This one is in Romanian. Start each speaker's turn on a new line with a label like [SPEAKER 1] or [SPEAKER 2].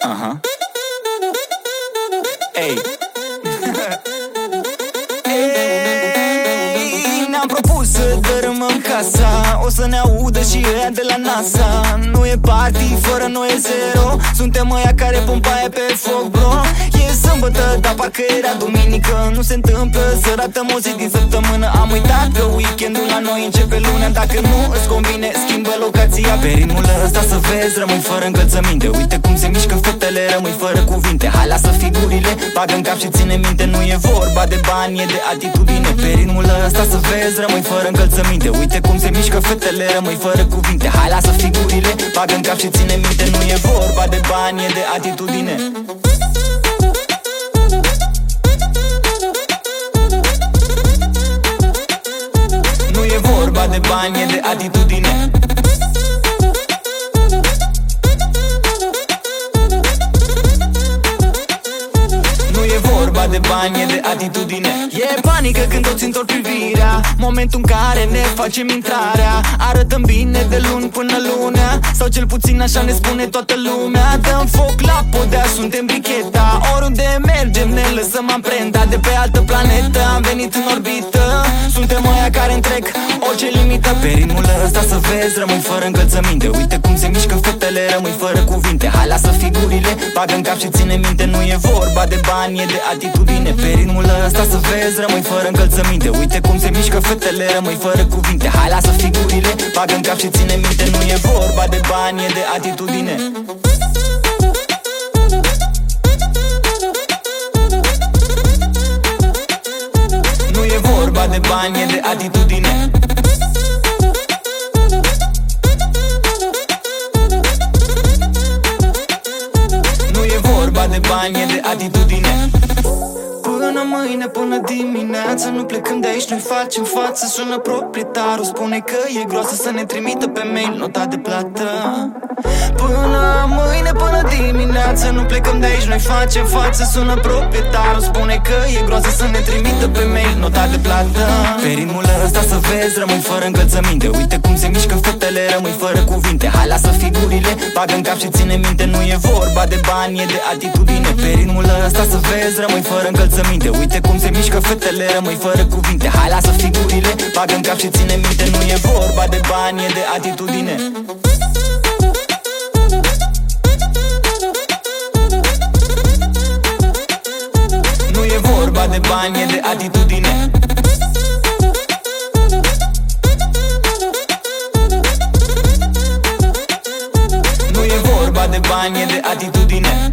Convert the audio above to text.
[SPEAKER 1] Aha. Ei. Ne-am propus să dărâmăm casa, o să ne audă și ăia de la NASA. Nu e party, fără noi e zero. Suntem ăia care pompaie pe foc, bro. E sâmbătă, dar parcă era duminică. Nu se întâmplă să ratăm o zi din săptămână. Am uitat că weekendul la noi începe luna. Dacă nu îți convine, schimbă locația. Pe ritmul ăsta să vezi, rămâi fără încălțăminte. Uite cum se mișcă fetele, rămâi fără cuvinte. Hai, lasă figurile, bagă în cap și ține minte. Nu e vorba de bani, e de atitudine. Pe ritmul ăsta să vezi, rămâi fără încălțăminte. Uite cum se mișcă fetele, rămâi fără cuvinte. Hai, lasă figurile, bagă în cap și ține minte. Nu e vorba de bani, e de atitudine. Nu e vorba de bani, e de atitudine. Nu e vorba de bani, e de atitudine. E panică când toți întorc privirea, momentul în care ne facem intrarea. Arătăm bine de luni până lunea, sau cel puțin așa ne spune toată lumea. Dăm foc la podea, suntem bricheta. Oriunde mergem ne lăsăm amprenta. De pe altă planetă am venit în orbită. Suntem ăia care întrec orice limită. Pe ritmul ăsta să vezi, rămâi fără încălțăminte. Uite cum se mișcă fetele, rămâi fără cuvinte. Hai, lasă figurile, bagă în cap și ține minte. Nu e vorba de bani, e de atitudine. Pe ritmul ăsta să vezi, rămâi fără încălțăminte. Uite cum se mișcă fetele, rămâi fără cuvinte. Hai, lasă figurile, bagă în cap și ține minte. Nu e vorba de bani, e de atitudine. Nu e vorba de bani, e de atitudine. Nu e vorba de bani, e de atitudine. Până mâine, până dimineață nu plecăm de aici, noi facem față. Sună proprietarul, spune că e groasă, să ne trimită pe mail nota de plată. Până mâine, până dimineață nu plecăm de aici, noi facem față. Sună proprietarul, spune că e groasă, să ne trimită pe mail nota de plată. Pe ritmul ăsta să vezi, rămâi fără încălțăminte. Uite cum se mișcă fetele, rămâi fără cuvinte. Hai, lasă figurile, bagă în cap și ține minte. Nu e vorba de bani, e de atitudine. Pe ritmul ăsta să vezi, rămâi fără încălțăminte. Uite cum se mișcă fetele, rămâi fără cuvinte. Hai, lasă figurile, bagă în cap și ține minte. Nu e vorba de bani, e de atitudine. Nu e vorba de bani, e de atitudine. Nu e vorba de bani, e de atitudine.